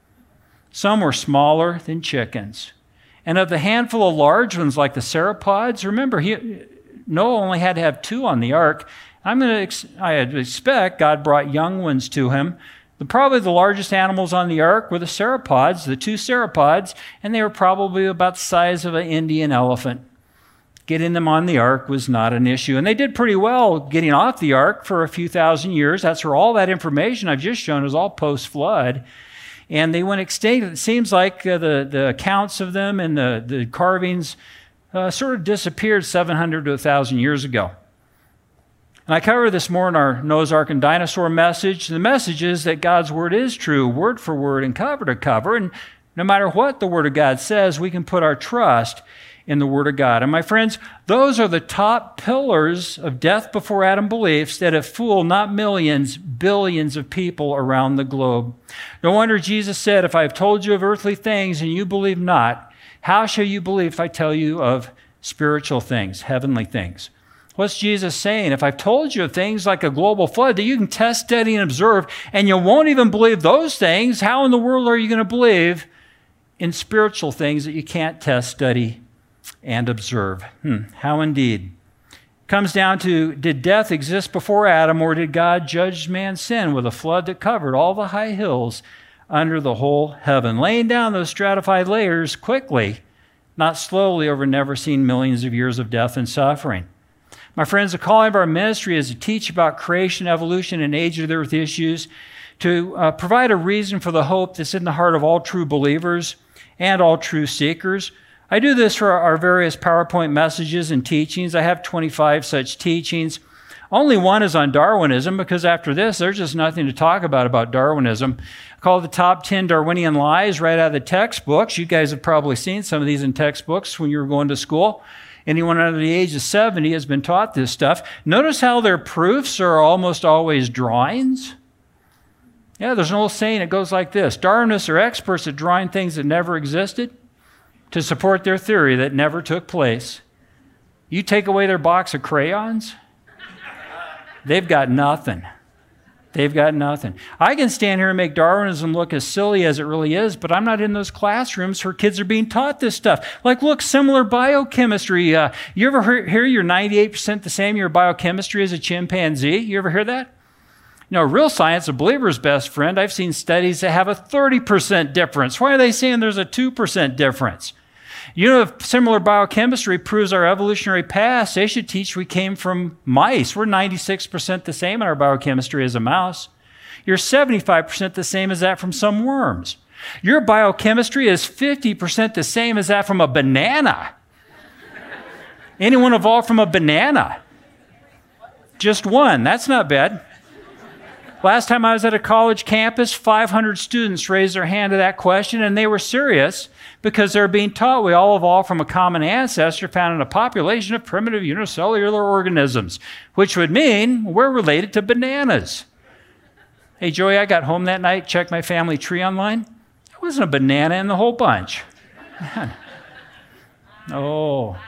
Some were smaller than chickens. And of the handful of large ones like the sauropods, remember, he, Noah only had to have two on the ark. I'm going to, I expect God brought young ones to him. The, probably the largest animals on the ark were the sauropods, the two sauropods, and they were probably about the size of an Indian elephant. Getting them on the ark was not an issue. And they did pretty well getting off the ark for a few thousand years. That's where all that information I've just shown is all post-flood. And they went extinct. It seems like uh, the, the accounts of them and the, the carvings uh, sort of disappeared seven hundred to one thousand years ago. And I cover this more in our Noah's Ark and Dinosaur message. The message is that God's Word is true, word for word and cover to cover. And no matter what the Word of God says, we can put our trust in the Word of God. And my friends, those are the top pillars of death before Adam beliefs that have fooled not millions, billions of people around the globe. No wonder Jesus said, if I have told you of earthly things and you believe not, how shall you believe if I tell you of spiritual things, heavenly things? What's Jesus saying? If I've told you of things like a global flood that you can test, study, and observe, and you won't even believe those things, how in the world are you going to believe in spiritual things that you can't test, study, and observe? Hmm, how indeed. It comes down to, did death exist before Adam, or did God judge man's sin with a flood that covered all the high hills under the whole heaven, laying down those stratified layers quickly, not slowly over never-seen millions of years of death and suffering? My friends, the calling of our ministry is to teach about creation, evolution, and age of the earth issues, to uh, provide a reason for the hope that's in the heart of all true believers and all true seekers. I do this for our various PowerPoint messages and teachings. I have twenty-five such teachings. Only one is on Darwinism, because after this, there's just nothing to talk about about Darwinism. I call it the top ten Darwinian lies right out of the textbooks. You guys have probably seen some of these in textbooks when you were going to school. Anyone under the age of seventy has been taught this stuff. Notice how their proofs are almost always drawings. Yeah, there's an old saying, it goes like this: Darwinists are experts at drawing things that never existed to support their theory that never took place. You take away their box of crayons, they've got nothing. They've got nothing. I can stand here and make Darwinism look as silly as it really is, but I'm not in those classrooms where kids are being taught this stuff. Like, look, similar biochemistry. Uh, you ever hear, hear you're ninety-eight percent the same, your biochemistry as a chimpanzee? You ever hear that? You know, real science, a believer's best friend, I've seen studies that have a thirty percent difference. Why are they saying there's a two percent difference? You know, if similar biochemistry proves our evolutionary past, they should teach we came from mice. We're ninety-six percent the same in our biochemistry as a mouse. You're seventy-five percent the same as that from some worms. Your biochemistry is fifty percent the same as that from a banana. Anyone evolved from a banana? Just one. That's not bad. Last time I was at a college campus, five hundred students raised their hand to that question, and they were serious because they're being taught we all evolved from a common ancestor found in a population of primitive unicellular organisms, which would mean we're related to bananas. Hey, Joey, I got home that night, checked my family tree online. There wasn't a banana in the whole bunch. Man. Oh.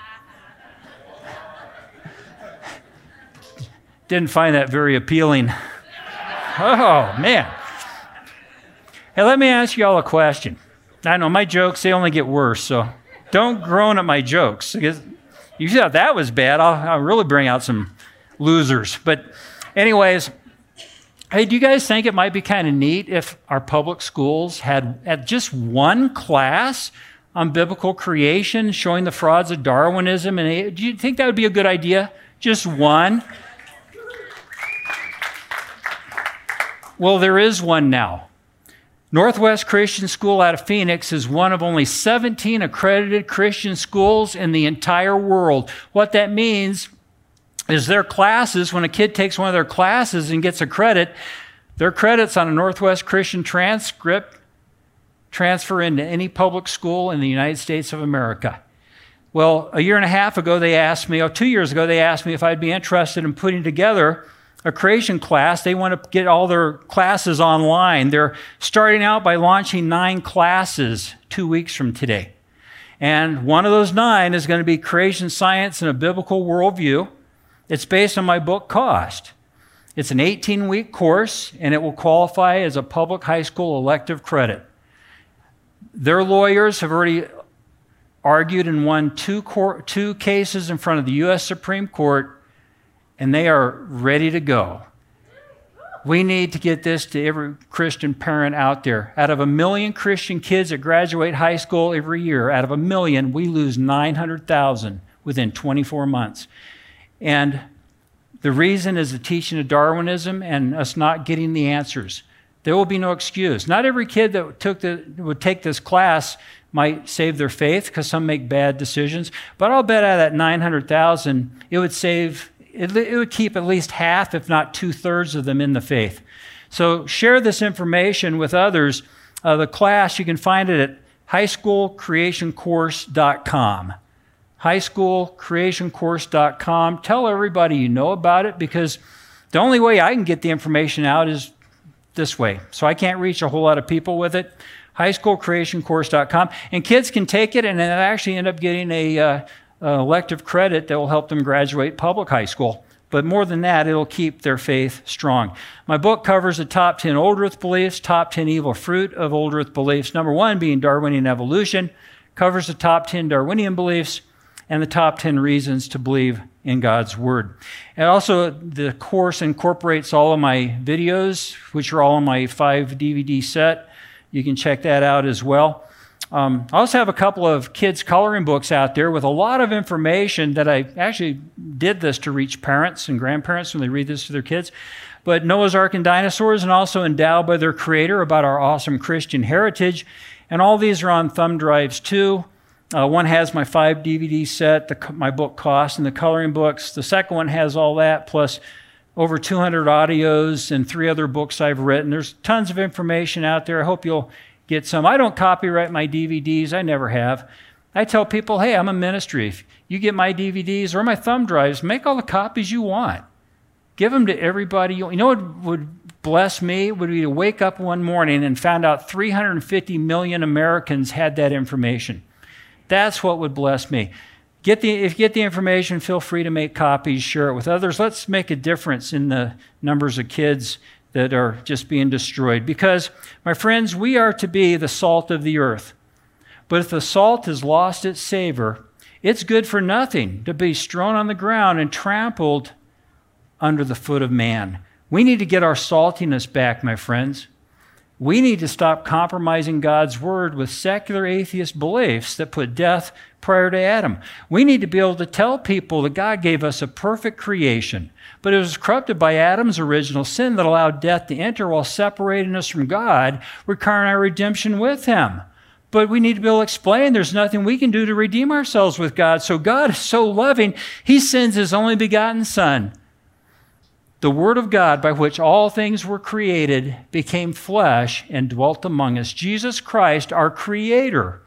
Didn't find that very appealing. Oh, man. Hey, let me ask you all a question. I know my jokes, they only get worse, so don't groan at my jokes. Because you thought that was bad, I'll, I'll really bring out some losers. But anyways, hey, do you guys think it might be kind of neat if our public schools had, had just one class on biblical creation showing the frauds of Darwinism? And do you think that would be a good idea? Just one? Well, there is one now. Northwest Christian School out of Phoenix is one of only seventeen accredited Christian schools in the entire world. What that means is their classes, when a kid takes one of their classes and gets a credit, their credits on a Northwest Christian transcript transfer into any public school in the United States of America. Well, a year and a half ago, they asked me, or two years ago, they asked me if I'd be interested in putting together a creation class. They want to get all their classes online. They're starting out by launching nine classes two weeks from today. And one of those nine is going to be creation science and a biblical worldview. It's based on my book, Cost. It's an eighteen-week course, and it will qualify as a public high school elective credit. Their lawyers have already argued and won two, court, two cases in front of the U S Supreme Court, and they are ready to go. We need to get this to every Christian parent out there. Out of a million Christian kids that graduate high school every year, out of a million, we lose nine hundred thousand within twenty-four months. And the reason is the teaching of Darwinism and us not getting the answers. There will be no excuse. Not every kid that took the, would take this class might save their faith, because some make bad decisions. But I'll bet out of that nine hundred thousand, it would save, it, it would keep at least half, if not two-thirds of them in the faith. So share this information with others. Uh, the class, you can find it at high school creation course dot com. high school creation course dot com. Tell everybody you know about it, because the only way I can get the information out is this way. So I can't reach a whole lot of people with it. high school creation course dot com. And kids can take it and then actually end up getting a uh, uh, elective credit that will help them graduate public high school. But more than that, it'll keep their faith strong. My book covers the top ten Old Earth beliefs, top ten evil fruit of Old Earth beliefs. Number one being Darwinian evolution, covers the top ten Darwinian beliefs, and the top ten reasons to believe in God's Word. And also, the course incorporates all of my videos, which are all in my five D V D set. You can check that out as well. Um, I also have a couple of kids' coloring books out there with a lot of information that I actually did this to reach parents and grandparents when they read this to their kids. But Noah's Ark and dinosaurs, and also endowed by their creator about our awesome Christian heritage. And all these are on thumb drives too. Uh, one has my five D V D set, the, my book Cost, and the coloring books. The second one has all that, plus over two hundred audios and three other books I've written. There's tons of information out there. I hope you'll get some. I don't copyright my D V Ds. I never have. I tell people, hey, I'm a ministry. If you get my D V Ds or my thumb drives, make all the copies you want. Give them to everybody. You know what would bless me? Would be to wake up one morning and found out three hundred fifty million Americans had that information. That's what would bless me. Get the, if you get the information, feel free to make copies, share it with others. Let's make a difference in the numbers of kids that are just being destroyed. Because, my friends, we are to be the salt of the earth. But if the salt has lost its savor, it's good for nothing to be strewn on the ground and trampled under the foot of man. We need to get our saltiness back, my friends. We need to stop compromising God's word with secular atheist beliefs that put death prior to Adam. We need to be able to tell people that God gave us a perfect creation, but it was corrupted by Adam's original sin that allowed death to enter while separating us from God, requiring our redemption with him. But we need to be able to explain there's nothing we can do to redeem ourselves with God. So God is so loving, he sends his only begotten Son. The Word of God, by which all things were created, became flesh and dwelt among us. Jesus Christ, our Creator,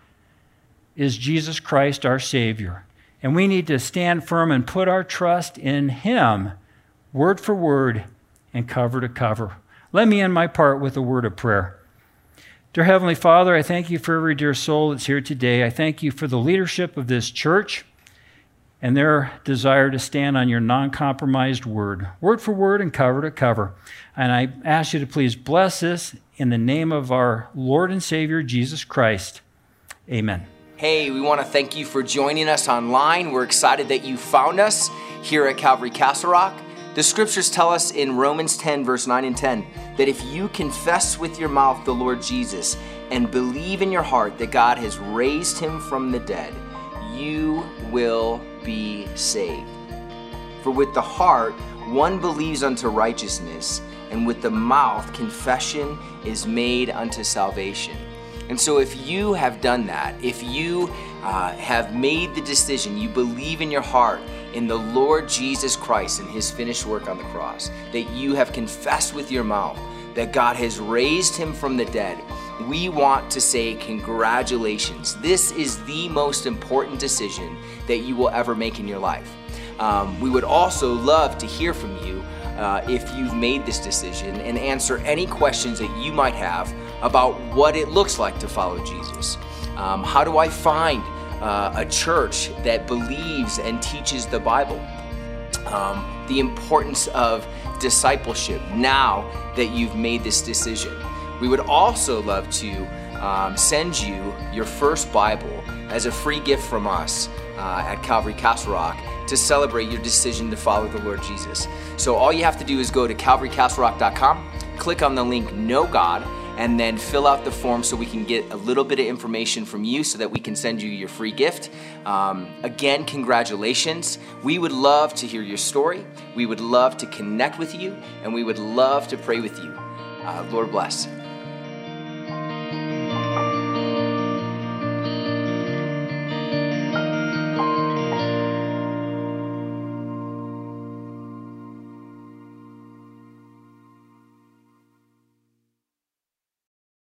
is Jesus Christ, our Savior. And we need to stand firm and put our trust in him, word for word and cover to cover. Let me end my part with a word of prayer. Dear Heavenly Father, I thank you for every dear soul that's here today. I thank you for the leadership of this church and their desire to stand on your non-compromised word, word for word and cover to cover. And I ask you to please bless this in the name of our Lord and Savior, Jesus Christ. Amen. Hey, we want to thank you for joining us online. We're excited that you found us here at Calvary Castle Rock. The scriptures tell us in Romans ten, verse nine and ten, that if you confess with your mouth the Lord Jesus and believe in your heart that God has raised him from the dead, you will be saved. For with the heart one believes unto righteousness, and with the mouth confession is made unto salvation. And so if you have done that, if you uh, have made the decision, you believe in your heart in the Lord Jesus Christ and his finished work on the cross, that you have confessed with your mouth that God has raised him from the dead, we want to say congratulations. This is the most important decision that you will ever make in your life. Um, we would also love to hear from you uh, if you've made this decision, and answer any questions that you might have about what it looks like to follow Jesus. Um, how do I find uh, a church that believes and teaches the Bible. Um, the importance of discipleship now that you've made this decision. We would also love to um, send you your first Bible as a free gift from us uh, at Calvary Castle Rock to celebrate your decision to follow the Lord Jesus. So all you have to do is go to calvary castle rock dot com, click on the link Know God, and then fill out the form so we can get a little bit of information from you so that we can send you your free gift. Um, again, congratulations. We would love to hear your story. We would love to connect with you, and we would love to pray with you. Uh, Lord bless.